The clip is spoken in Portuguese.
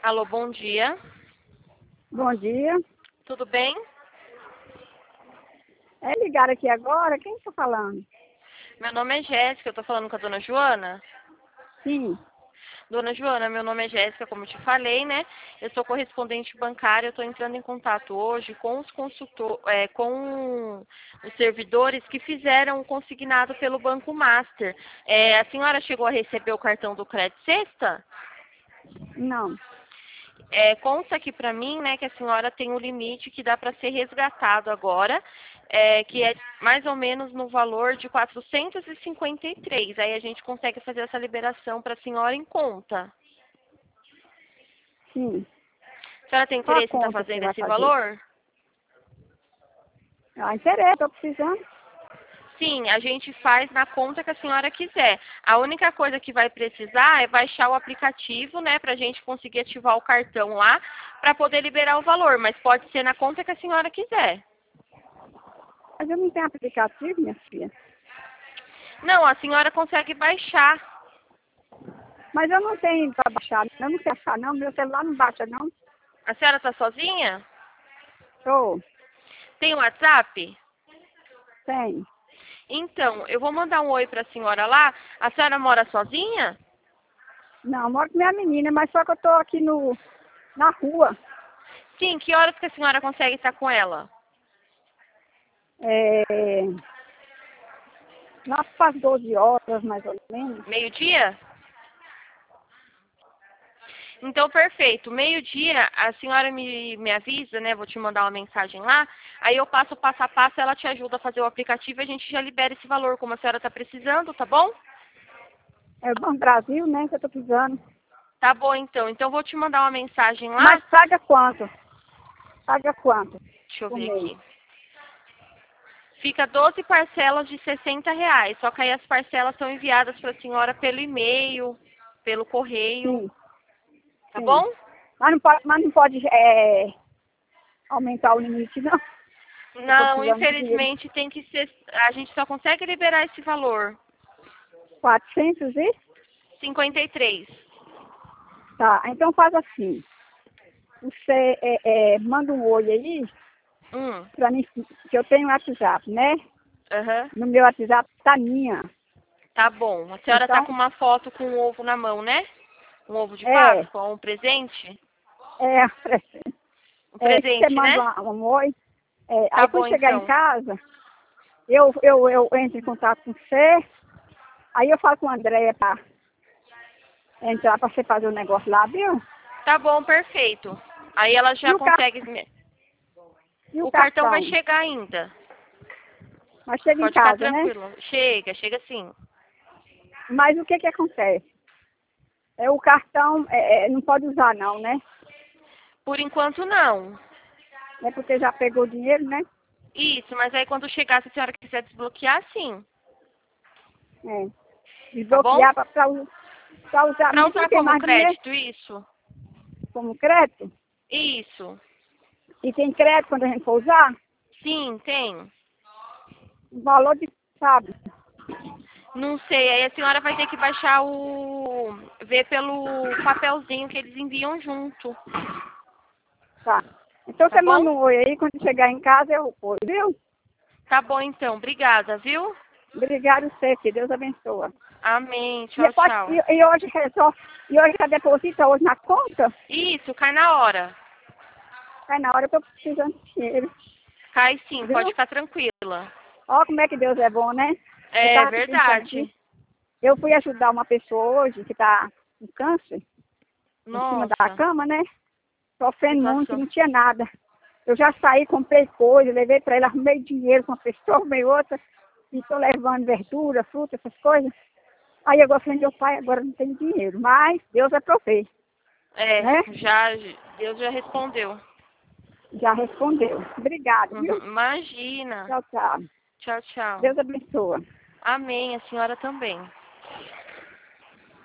Alô, bom dia. Bom dia. Tudo bem? Ligaram aqui agora? Quem está falando? Meu nome é Jéssica, eu tô falando com a dona Joana. Sim. Dona Joana, meu nome é Jéssica, como eu te falei, né? Eu sou correspondente bancária, eu estou entrando em contato hoje com os com os servidores que fizeram o consignado pelo Banco Master. A senhora chegou a receber o cartão do Crédito Sexta? Não. Consta aqui para mim, né, que a senhora tem um limite que dá para ser resgatado agora, que é mais ou menos no valor de 453. Aí a gente consegue fazer essa liberação para a senhora em conta. Sim. A senhora tem Qual a interesse em estar conta que você fazendo vai esse fazer? valor? Interessa, estou precisando. Sim, a gente faz na conta que a senhora quiser. A única coisa que vai precisar é baixar o aplicativo, né, para a gente conseguir ativar o cartão lá, para poder liberar o valor. Mas pode ser na conta que a senhora quiser. Mas eu não tenho aplicativo, minha filha. Não, a senhora consegue baixar. Mas eu não tenho para baixar. Eu não sei achar, não. Meu celular não baixa, não. A senhora está sozinha? Estou. Tem WhatsApp? Tem. Então, eu vou mandar um oi para a senhora lá. A senhora mora sozinha? Não, eu moro com minha menina, mas só que eu estou aqui na rua. Sim, que horas que a senhora consegue estar com ela? É, lá para as 12 horas, mais ou menos. Meio-dia? Então, perfeito. Meio-dia, a senhora me avisa, né? Vou te mandar uma mensagem lá. Aí eu passo o passo a passo, ela te ajuda a fazer o aplicativo e a gente já libera esse valor como a senhora está precisando, tá bom? É o Banco Brasil, né, que eu estou precisando. Tá bom, então. Então, eu vou te mandar uma mensagem lá. Mas paga quanto? Paga quanto Deixa eu por ver mês? aqui. Fica 12 parcelas de R$ 60. Só que aí as parcelas são enviadas para a senhora pelo e-mail, pelo correio. Sim, Tá sim. bom? Mas não pode aumentar o limite, não. Eu estou Não, precisando de dinheiro. infelizmente tem que ser. A gente só consegue liberar esse valor. 400 e? 53. Tá, então faz assim. Você manda um oi aí pra mim, que eu tenho WhatsApp, né? Aham. No meu WhatsApp tá minha. Tá bom. A senhora tá Então, com uma foto com um ovo na mão, né? Um ovo de é, Páscoa, um presente? é, Um você presente, né? manda um oi. Tá Aí bom, quando chegar em então. casa, eu entro em contato com você. Aí eu falo com a Andréia pra entrar pra você fazer o negócio lá, viu? Tá bom, perfeito. Aí ela E já o, car consegue. e o O cartão vai cartão? chegar ainda. Mas chega em Pode ficar casa, né? tranquilo. Chega sim. Mas o que que acontece? O cartão não pode usar não, né? Por enquanto não. É porque já pegou o dinheiro, né? Isso, mas aí quando chegar, se a senhora quiser desbloquear, sim. É. Tá bom? Desbloquear para usar. Pra Mas não usar tem como mais dinheiro crédito, isso? como crédito. Isso. E tem crédito quando a gente for usar. Sim, tem. O valor de, sabe? Não sei, aí a senhora vai ter que baixar ver pelo papelzinho que eles enviam junto. Tá. Então Tá você bom? manda um oi aí, quando chegar em casa eu pôr, viu? Tá bom então, obrigada, viu? Obrigado você, que Deus abençoe. Amém, E, tchau, pode, tchau. e hoje já deposita hoje na conta? Isso, cai na hora. Aí na hora que eu tô precisando de dinheiro, Cai sim, pode viu? ficar tranquila. Ó como é que Deus é bom, né? Eu É tava aqui pensando aqui. verdade. Eu fui ajudar uma pessoa hoje que tá com câncer, em cima da Nossa, cama, né? Sofrendo muito, situação. não tinha nada. Eu já saí, comprei coisa, levei para ela, arrumei dinheiro com uma pessoa, arrumei outra, e estou levando verdura, fruta, essas coisas. Aí agora eu falei, meu pai, agora não tem dinheiro, mas Deus vai prover, né? Deus já respondeu. Já respondeu. Obrigada, viu? Imagina. Tchau, tchau. Tchau, tchau. Deus abençoe. Amém, a senhora também.